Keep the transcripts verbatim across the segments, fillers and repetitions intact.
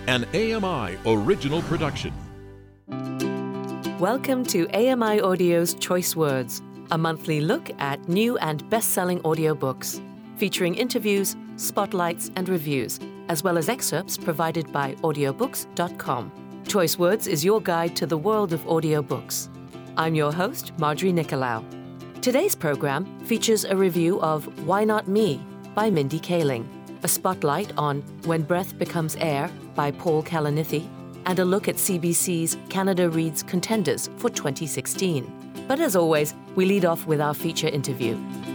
an A M I original production. Welcome to A M I Audio's Choice Words, a monthly look at new and best-selling audiobooks, featuring interviews, spotlights, and reviews, as well as excerpts provided by audiobooks dot com. Choice Words is your guide to the world of audiobooks. I'm your host, Marjorie Nicolau. Today's program features a review of Why Not Me by Mindy Kaling, a spotlight on When Breath Becomes Air by Paul Kalanithi, and a look at C B C's Canada Reads Contenders for twenty sixteen. But as always, we lead off with our feature interview.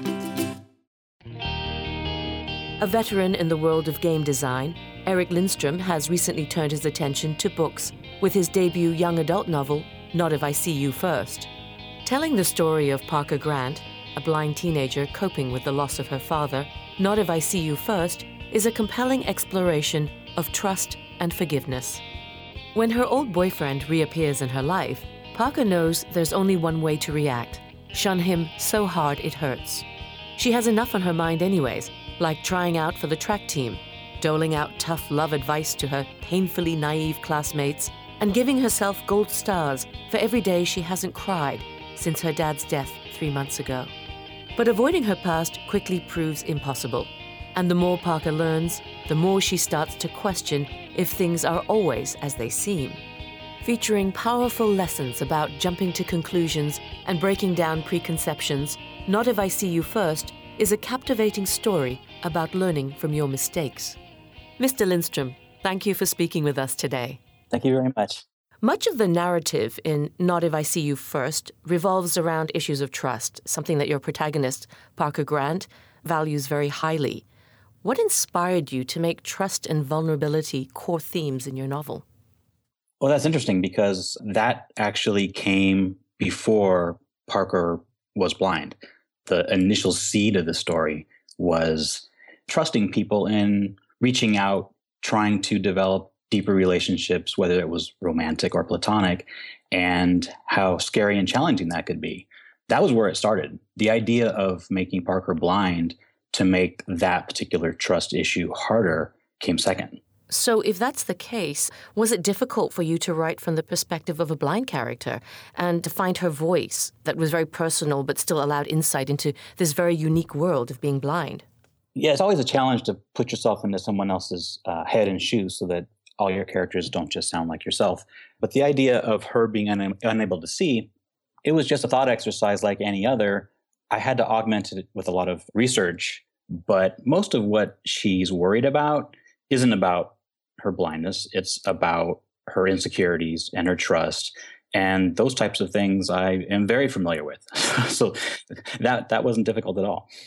A veteran in the world of game design, Erik Lindstrom has recently turned his attention to books with his debut young adult novel, Not If I See You First. Telling the story of Parker Grant, a blind teenager coping with the loss of her father, Not If I See You First is a compelling exploration of trust and forgiveness. When her old boyfriend reappears in her life, Parker knows there's only one way to react: shun him so hard it hurts. She has enough on her mind anyways, like trying out for the track team, doling out tough love advice to her painfully naive classmates, and giving herself gold stars for every day she hasn't cried since her dad's death three months ago. But avoiding her past quickly proves impossible. And the more Parker learns, the more she starts to question if things are always as they seem. Featuring powerful lessons about jumping to conclusions and breaking down preconceptions, Not If I See You First is a captivating story about learning from your mistakes. Mister Lindstrom, thank you for speaking with us today. Thank you very much. Much of the narrative in Not If I See You First revolves around issues of trust, something that your protagonist, Parker Grant, values very highly. What inspired you to make trust and vulnerability core themes in your novel? Well, that's interesting because that actually came before Parker was blind. The initial seed of the story was trusting people and reaching out, trying to develop deeper relationships, whether it was romantic or platonic, and how scary and challenging that could be. That was where it started. The idea of making Parker blind to make that particular trust issue harder came second. So if that's the case, was it difficult for you to write from the perspective of a blind character and to find her voice that was very personal but still allowed insight into this very unique world of being blind? Yeah, it's always a challenge to put yourself into someone else's uh, head and shoes so that all your characters don't just sound like yourself. But the idea of her being un- unable to see, it was just a thought exercise like any other. I had to augment it with a lot of research, but most of what she's worried about isn't about her blindness. It's about her insecurities and her trust. And those types of things I am very familiar with. So that that wasn't difficult at all.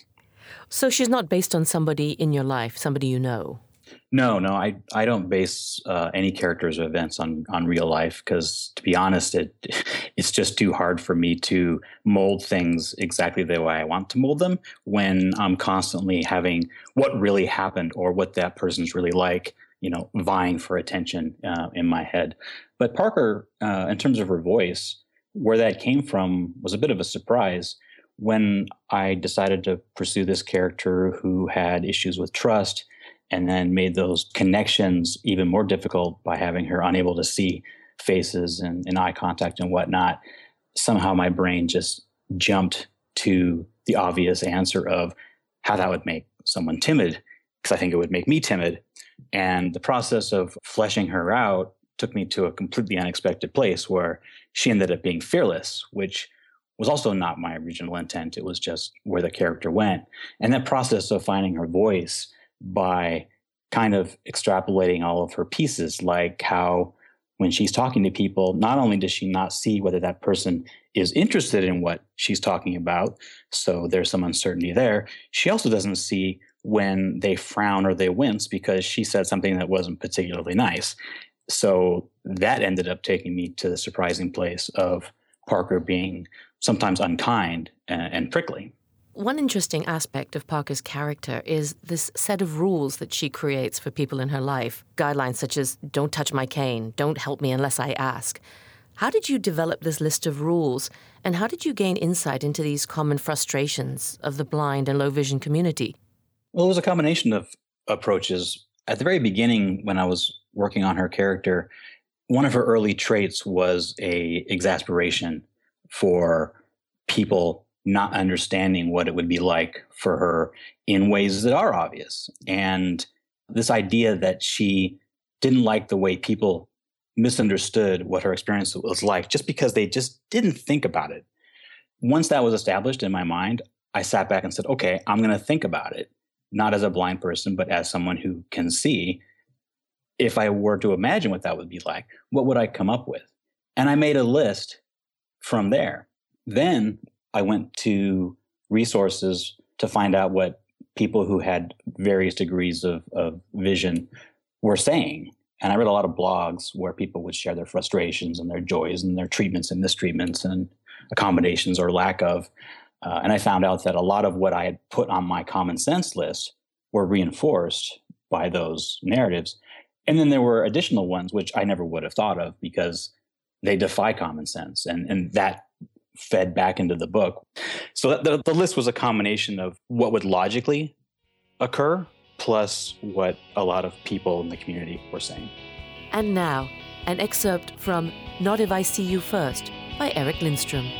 So she's not based on somebody in your life, somebody you know? No, no, I, I don't base uh, any characters or events on, on real life because, to be honest, it it's just too hard for me to mold things exactly the way I want to mold them when I'm constantly having what really happened or what that person's really like, you know, vying for attention uh, in my head. But Parker, uh, in terms of her voice, where that came from was a bit of a surprise. When I decided to pursue this character who had issues with trust, and then made those connections even more difficult by having her unable to see faces and, and eye contact and whatnot, somehow my brain just jumped to the obvious answer of how that would make someone timid, because I think it would make me timid. And the process of fleshing her out took me to a completely unexpected place where she ended up being fearless, which was also not my original intent. It was just where the character went. And that process of finding her voice by kind of extrapolating all of her pieces, like how when she's talking to people, not only does she not see whether that person is interested in what she's talking about, so there's some uncertainty there, she also doesn't see when they frown or they wince because she said something that wasn't particularly nice. So that ended up taking me to the surprising place of Parker being sometimes unkind and, and prickly. One interesting aspect of Parker's character is this set of rules that she creates for people in her life, guidelines such as don't touch my cane, don't help me unless I ask. How did you develop this list of rules, and how did you gain insight into these common frustrations of the blind and low vision community? Well, it was a combination of approaches. At the very beginning, when I was working on her character, one of her early traits was a exasperation for people not understanding what it would be like for her in ways that are obvious. And this idea that she didn't like the way people misunderstood what her experience was like just because they just didn't think about it. Once that was established in my mind, I sat back and said, okay, I'm going to think about it, not as a blind person, but as someone who can see. If I were to imagine what that would be like, what would I come up with? And I made a list from there. Then I went to resources to find out what people who had various degrees of, of vision were saying. And I read a lot of blogs where people would share their frustrations and their joys and their treatments and mistreatments and accommodations or lack of. Uh, and I found out that a lot of what I had put on my common sense list were reinforced by those narratives. And then there were additional ones which I never would have thought of because they defy common sense. And, and that fed back into the book. So the, the list was a combination of what would logically occur plus what a lot of people in the community were saying. And now, an excerpt from Not If I See You First by Erik Lindstrom.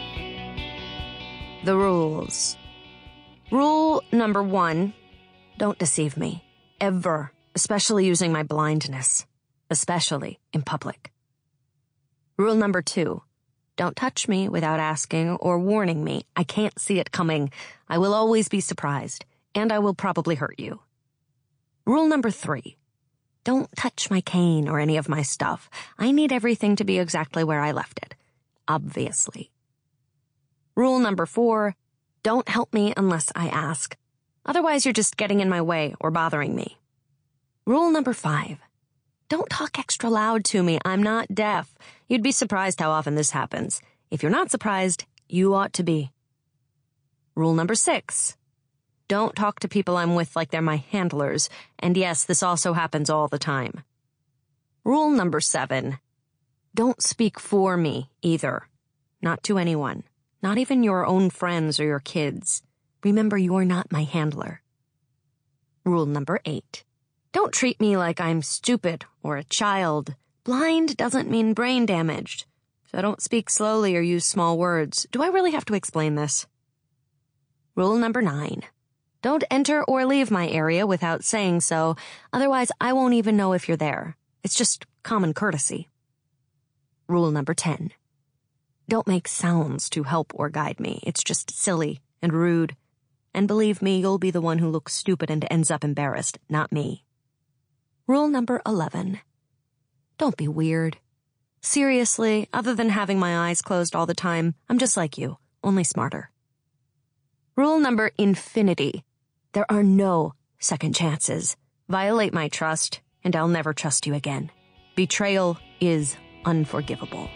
The rules. Rule number one, don't deceive me. Ever. Especially using my blindness. Especially in public. Rule number two, don't touch me without asking or warning me. I can't see it coming. I will always be surprised, and I will probably hurt you. Rule number three, don't touch my cane or any of my stuff. I need everything to be exactly where I left it. Obviously. Rule number four, don't help me unless I ask. Otherwise, you're just getting in my way or bothering me. Rule number five, don't talk extra loud to me. I'm not deaf. You'd be surprised how often this happens. If you're not surprised, you ought to be. Rule number six, don't talk to people I'm with like they're my handlers. And yes, this also happens all the time. Rule number seven, don't speak for me either. Not to anyone. Not even your own friends or your kids. Remember, you're not my handler. Rule number eight, don't treat me like I'm stupid or a child. Blind doesn't mean brain damaged. So don't speak slowly or use small words. Do I really have to explain this? Rule number nine, don't enter or leave my area without saying so. Otherwise, I won't even know if you're there. It's just common courtesy. Rule number ten, don't make sounds to help or guide me. It's just silly and rude. And believe me, you'll be the one who looks stupid and ends up embarrassed, not me. Rule number eleven, don't be weird. Seriously, other than having my eyes closed all the time, I'm just like you, only smarter. Rule number infinity, there are no second chances. Violate my trust, and I'll never trust you again. Betrayal is unforgivable.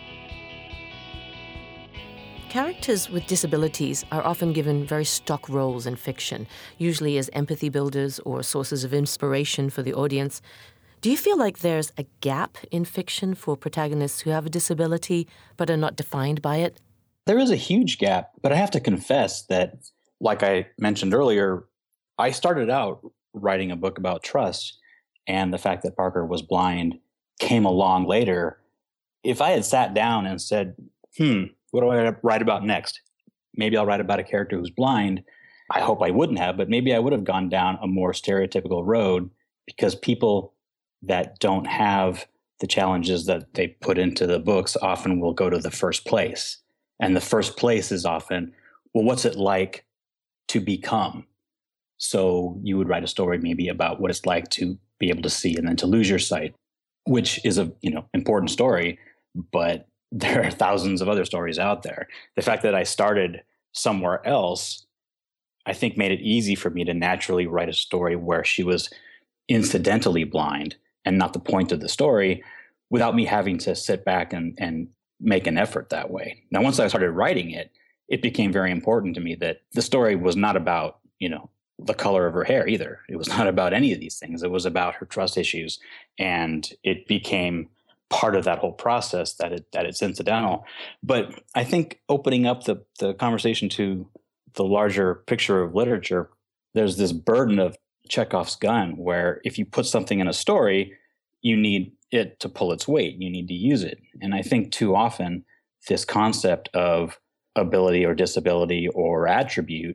Characters with disabilities are often given very stock roles in fiction, usually as empathy builders or sources of inspiration for the audience. Do you feel like there's a gap in fiction for protagonists who have a disability but are not defined by it? There is a huge gap, but I have to confess that, like I mentioned earlier, I started out writing a book about trust, and the fact that Parker was blind came along later. If I had sat down and said, hmm, what do I write about next? Maybe I'll write about a character who's blind. I hope I wouldn't have, but maybe I would have gone down a more stereotypical road, because people that don't have the challenges that they put into the books often will go to the first place. And the first place is often, well, what's it like to become? So you would write a story maybe about what it's like to be able to see and then to lose your sight, which is a, you know, important story, but there are thousands of other stories out there. The fact that I started somewhere else, I think, made it easy for me to naturally write a story where she was incidentally blind and not the point of the story, without me having to sit back and, and make an effort that way. Now, once I started writing it, it became very important to me that the story was not about, you know, the color of her hair either. It was not about any of these things. It was about her trust issues. And it became part of that whole process that it that it's incidental. But I think opening up the, the conversation to the larger picture of literature, there's this burden of Chekhov's gun, where if you put something in a story, you need it to pull its weight. You need to use it. And I think too often this concept of ability or disability or attribute,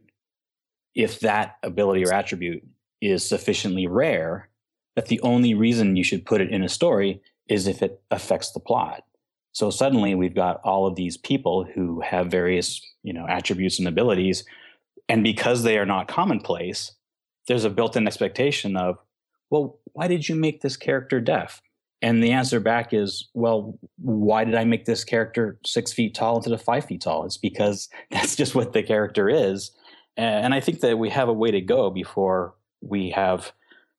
if that ability or attribute is sufficiently rare, that the only reason you should put it in a story is if it affects the plot. So suddenly we've got all of these people who have various, you know, attributes and abilities, and because they are not commonplace, there's a built-in expectation of, well, why did you make this character deaf? And the answer back is, well, why did I make this character six feet tall instead of five feet tall? It's because that's just what the character is. And I think that we have a way to go before we have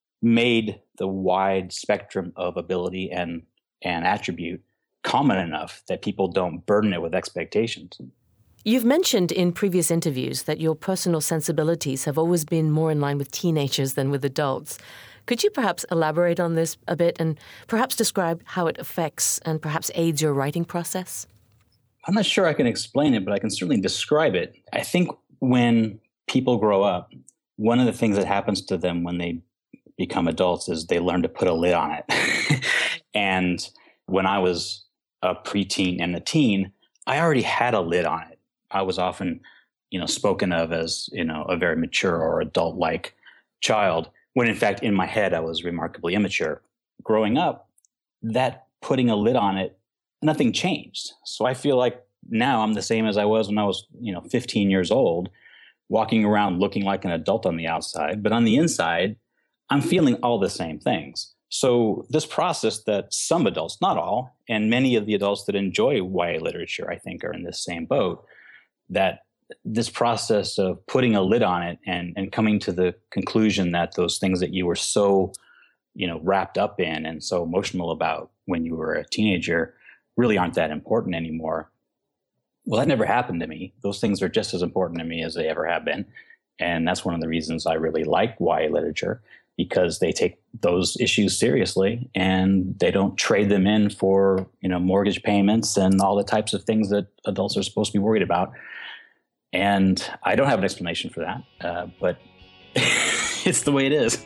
made the wide spectrum of ability and, and attribute common enough that people don't burden it with expectations. You've mentioned in previous interviews that your personal sensibilities have always been more in line with teenagers than with adults. Could you perhaps elaborate on this a bit and perhaps describe how it affects and perhaps aids your writing process? I'm not sure I can explain it, but I can certainly describe it. I think when people grow up, one of the things that happens to them when they become adults is they learn to put a lid on it. And when I was a preteen and a teen, I already had a lid on it. I was often, you know, spoken of as, you know, a very mature or adult-like child, when in fact, in my head, I was remarkably immature. Growing up, that putting a lid on it, nothing changed. So I feel like now I'm the same as I was when I was, you know, fifteen years old, walking around looking like an adult on the outside, but on the inside, I'm feeling all the same things. So this process that some adults, not all, and many of the adults that enjoy Y A literature, I think, are in this same boat, that this process of putting a lid on it and, and coming to the conclusion that those things that you were so, you know, wrapped up in and so emotional about when you were a teenager really aren't that important anymore. Well, that never happened to me. Those things are just as important to me as they ever have been. And that's one of the reasons I really like Y A literature, because they take those issues seriously and they don't trade them in for, you know, mortgage payments and all the types of things that adults are supposed to be worried about. And I don't have an explanation for that, uh, but it's the way it is.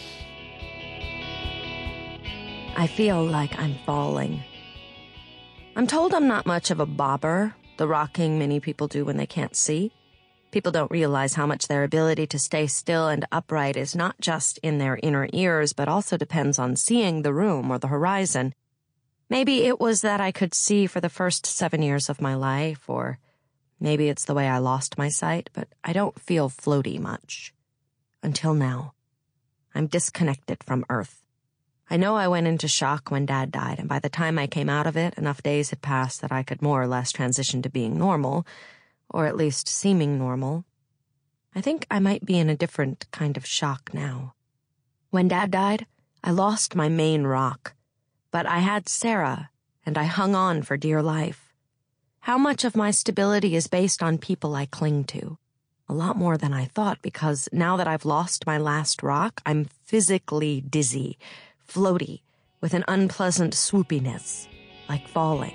I feel like I'm falling. I'm told I'm not much of a bobber, the rocking many people do when they can't see. People don't realize how much their ability to stay still and upright is not just in their inner ears, but also depends on seeing the room or the horizon. Maybe it was that I could see for the first seven years of my life, or maybe it's the way I lost my sight, but I don't feel floaty much. Until now. I'm disconnected from Earth. I know I went into shock when Dad died, and by the time I came out of it, enough days had passed that I could more or less transition to being normal, or at least seeming normal. I think I might be in a different kind of shock now. When Dad died, I lost my main rock, but I had Sarah, and I hung on for dear life. How much of my stability is based on people I cling to? A lot more than I thought, because now that I've lost my last rock, I'm physically dizzy, floaty, with an unpleasant swoopiness, like falling.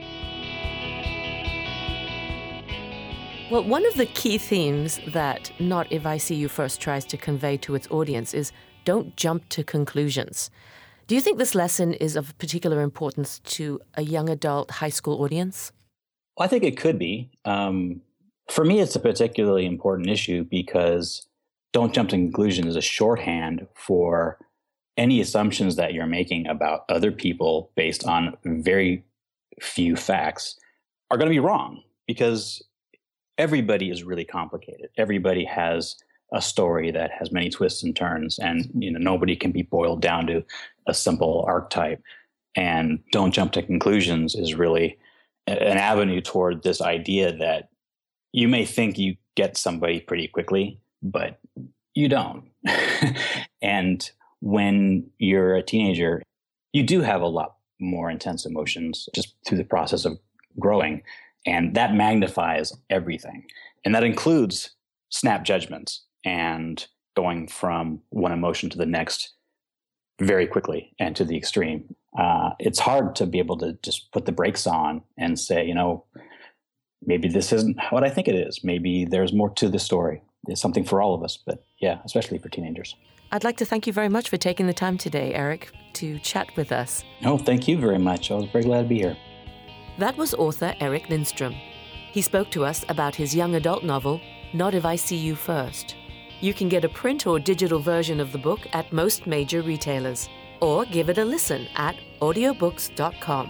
Well, one of the key themes that Not If I See You First tries to convey to its audience is don't jump to conclusions. Do you think this lesson is of particular importance to a young adult high school audience? Well, I think it could be. Um, for me, it's a particularly important issue because don't jump to conclusions is a shorthand for any assumptions that you're making about other people based on very few facts are going to be wrong, because everybody is really complicated. Everybody has a story that has many twists and turns, and you know nobody can be boiled down to a simple archetype. And don't jump to conclusions is really an avenue toward this idea that you may think you get somebody pretty quickly, but you don't. And when you're a teenager, you do have a lot more intense emotions just through the process of growing. And that magnifies everything. And that includes snap judgments and going from one emotion to the next very quickly and to the extreme. Uh, it's hard to be able to just put the brakes on and say, you know, maybe this isn't what I think it is. Maybe there's more to the story. is something for all of us, but yeah, especially for teenagers. I'd like to thank you very much for taking the time today, Eric, to chat with us. No, thank you very much. I was very glad to be here. That was author Eric Lindstrom. He spoke to us about his young adult novel, Not If I See You First. You can get a print or digital version of the book at most major retailers, or give it a listen at audiobooks dot com.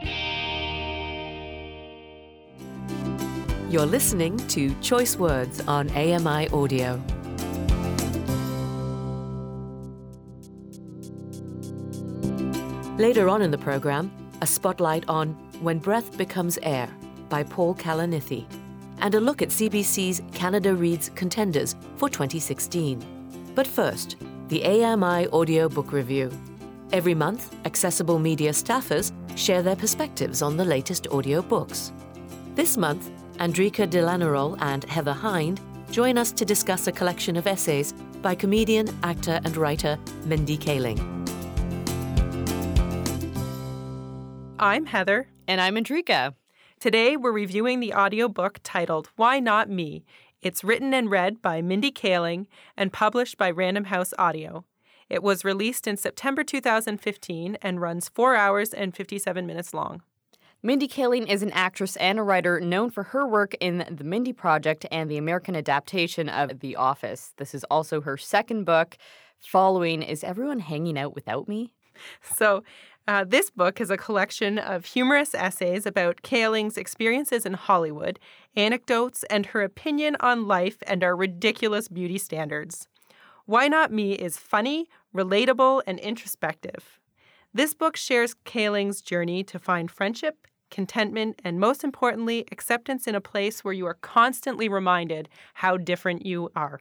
You're listening to Choice Words on A M I Audio. Later on in the program, a spotlight on When Breath Becomes Air by Paul Kalanithi, and a look at C B C's Canada Reads Contenders for twenty sixteen. But first, the A M I Audio Book Review. Every month, Accessible Media staffers share their perspectives on the latest audio books. This month, Andrika Delanarol and Heather Hind join us to discuss a collection of essays by comedian, actor, and writer Mindy Kaling. I'm Heather. And I'm Andrika. Today we're reviewing the audiobook titled Why Not Me? It's written and read by Mindy Kaling and published by Random House Audio. It was released in September two thousand fifteen and runs four hours and fifty-seven minutes long. Mindy Kaling is an actress and a writer known for her work in The Mindy Project and the American adaptation of The Office. This is also her second book, following Is Everyone Hanging Out Without Me? So uh, this book is a collection of humorous essays about Kaling's experiences in Hollywood, anecdotes, and her opinion on life and our ridiculous beauty standards. Why Not Me is funny, relatable, and introspective. This book shares Kaling's journey to find friendship, contentment, and most importantly, acceptance in a place where you are constantly reminded how different you are.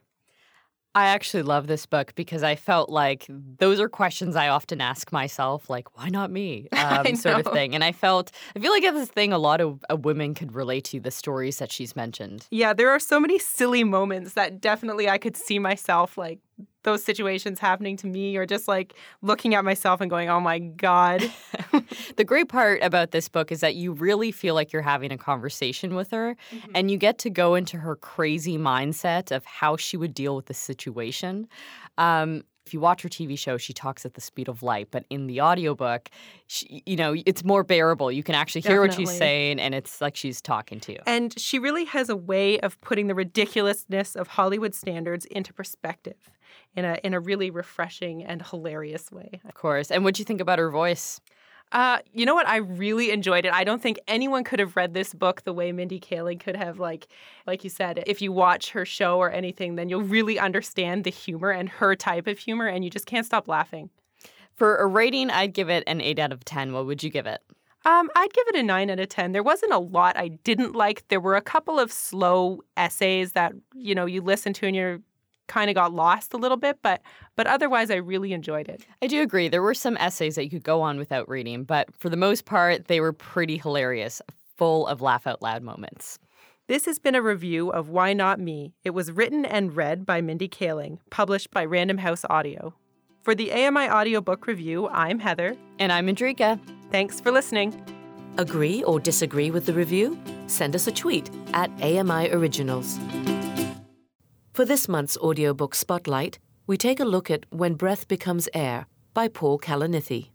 I actually love this book because I felt like those are questions I often ask myself, like, why not me? Um, sort of thing. And I felt, I feel like it's this thing a lot of uh, women could relate to, the stories that she's mentioned. Yeah, there are so many silly moments that definitely I could see myself, like, those situations happening to me, or just like looking at myself and going, oh my God. The great part about this book is that you really feel like you're having a conversation with her, mm-hmm. and you get to go into her crazy mindset of how she would deal with the situation. Um, if you watch her T V show, she talks at the speed of light, but in the audiobook, she, you know, it's more bearable. You can actually hear Definitely. What she's saying, and it's like she's talking to you. And she really has a way of putting the ridiculousness of Hollywood standards into perspective in a in a really refreshing and hilarious way. Of course. And what'd you think about her voice? Uh, you know what? I really enjoyed it. I don't think anyone could have read this book the way Mindy Kaling could have. Like, like you said, if you watch her show or anything, then you'll really understand the humor and her type of humor, and you just can't stop laughing. For a rating, I'd give it an eight out of ten. What would you give it? Um, I'd give it a nine out of ten. There wasn't a lot I didn't like. There were a couple of slow essays that, you know, you listen to and you're kind of got lost a little bit, but but otherwise I really enjoyed it. I do agree. There were some essays that you could go on without reading, but for the most part, they were pretty hilarious, full of laugh-out-loud moments. This has been a review of Why Not Me? It was written and read by Mindy Kaling, published by Random House Audio. For the A M I Audiobook Review, I'm Heather. And I'm Andrika. Thanks for listening. Agree or disagree with the review? Send us a tweet at A M I Originals. For this month's audiobook spotlight, we take a look at When Breath Becomes Air by Paul Kalanithi.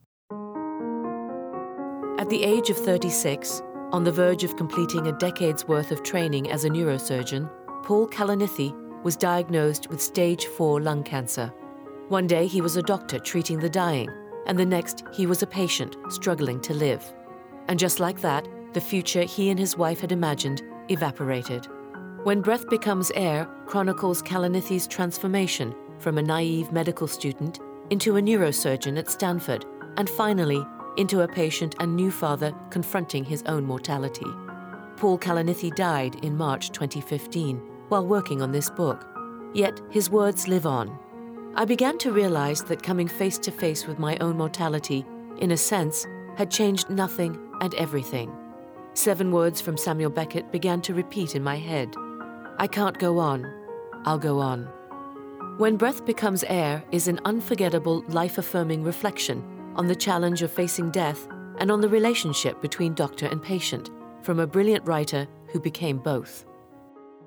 At the age of thirty-six, on the verge of completing a decade's worth of training as a neurosurgeon, Paul Kalanithi was diagnosed with stage four lung cancer. One day he was a doctor treating the dying, and the next he was a patient struggling to live. And just like that, the future he and his wife had imagined evaporated. When Breath Becomes Air chronicles Kalanithi's transformation from a naive medical student into a neurosurgeon at Stanford, and finally into a patient and new father confronting his own mortality. Paul Kalanithi died in March twenty fifteen while working on this book. Yet his words live on. I began to realize that coming face to face with my own mortality, in a sense, had changed nothing and everything. Seven words from Samuel Beckett began to repeat in my head. I can't go on. I'll go on. When Breath Becomes Air is an unforgettable, life-affirming reflection on the challenge of facing death and on the relationship between doctor and patient, from a brilliant writer who became both.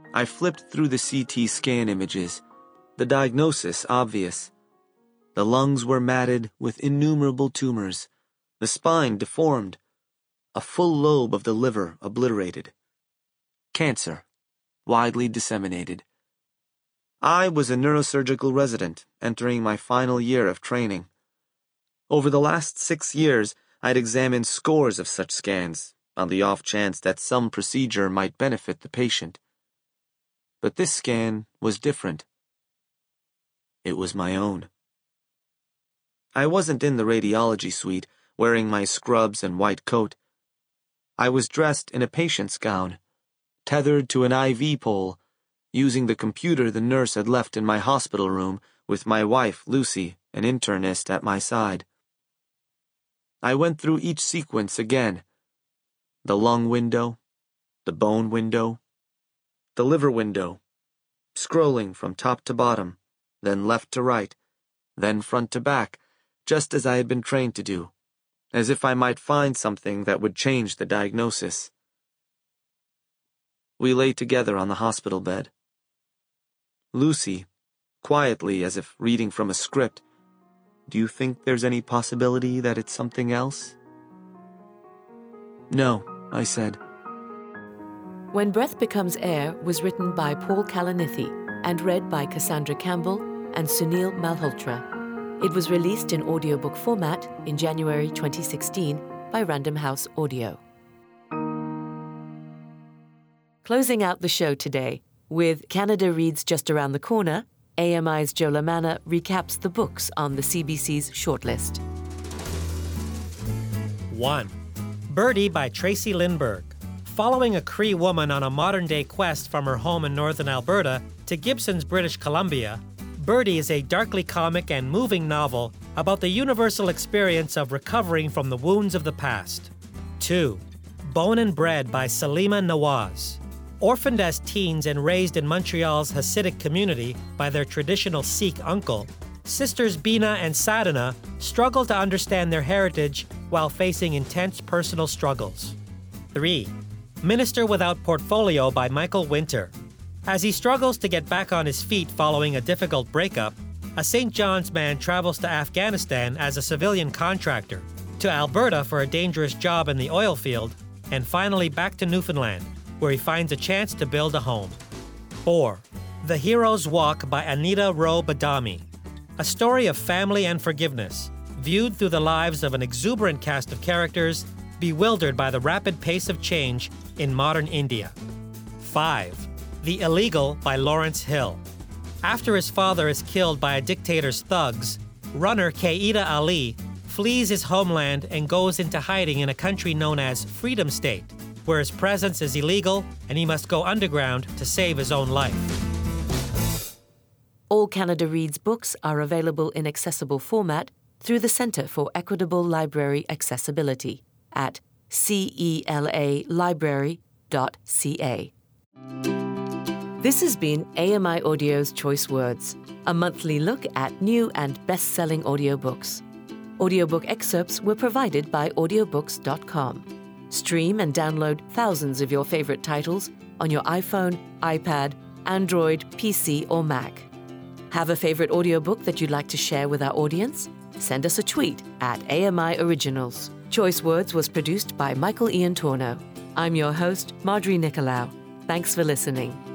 I flipped through the C T scan images. The diagnosis obvious. The lungs were matted with innumerable tumors, the spine deformed, a full lobe of the liver obliterated. Cancer, widely disseminated. I was a neurosurgical resident, entering my final year of training. Over the last six years, I'd examined scores of such scans, on the off chance that some procedure might benefit the patient. But this scan was different. It was my own. I wasn't in the radiology suite, wearing my scrubs and white coat. I was dressed in a patient's gown, tethered to an I V pole, using the computer the nurse had left in my hospital room with my wife, Lucy, an internist, at my side. I went through each sequence again. The lung window, the bone window, the liver window, scrolling from top to bottom, then left to right, then front to back, just as I had been trained to do, as if I might find something that would change the diagnosis. We lay together on the hospital bed. Lucy, quietly as if reading from a script, "Do you think there's any possibility that it's something else?" "No," I said. When Breath Becomes Air was written by Paul Kalanithi and read by Cassandra Campbell and Sunil Malhotra. It was released in audiobook format in January twenty sixteen by Random House Audio. Closing out the show today, with Canada Reads just around the corner, A M I's Joe Lamanna recaps the books on the C B C's shortlist. one. Birdie by Tracy Lindbergh. Following a Cree woman on a modern-day quest from her home in northern Alberta to Gibson's British Columbia, Birdie is a darkly comic and moving novel about the universal experience of recovering from the wounds of the past. two. Bone and Bread by Salima Nawaz. Orphaned as teens and raised in Montreal's Hasidic community by their traditional Sikh uncle, sisters Bina and Sadhana struggle to understand their heritage while facing intense personal struggles. three. Minister Without Portfolio by Michael Winter. As he struggles to get back on his feet following a difficult breakup, a Saint John's man travels to Afghanistan as a civilian contractor, to Alberta for a dangerous job in the oil field, and finally back to Newfoundland, where he finds a chance to build a home. four. The Hero's Walk by Anita Rowe Badami. A story of family and forgiveness, viewed through the lives of an exuberant cast of characters bewildered by the rapid pace of change in modern India. five. The Illegal by Lawrence Hill. After his father is killed by a dictator's thugs, runner Qaeda Ali flees his homeland and goes into hiding in a country known as Freedom State, where his presence is illegal and he must go underground to save his own life. All Canada Reads books are available in accessible format through the Centre for Equitable Library Accessibility at cela library dot c a. This has been A M I Audio's Choice Words, a monthly look at new and best-selling audiobooks. Audiobook excerpts were provided by audiobooks dot com. Stream and download thousands of your favorite titles on your iPhone, iPad, Android, P C, or Mac. Have a favorite audiobook that you'd like to share with our audience? Send us a tweet at A M I Originals. Choice Words was produced by Michael Ian Torno. I'm your host, Marjorie Nicolau. Thanks for listening.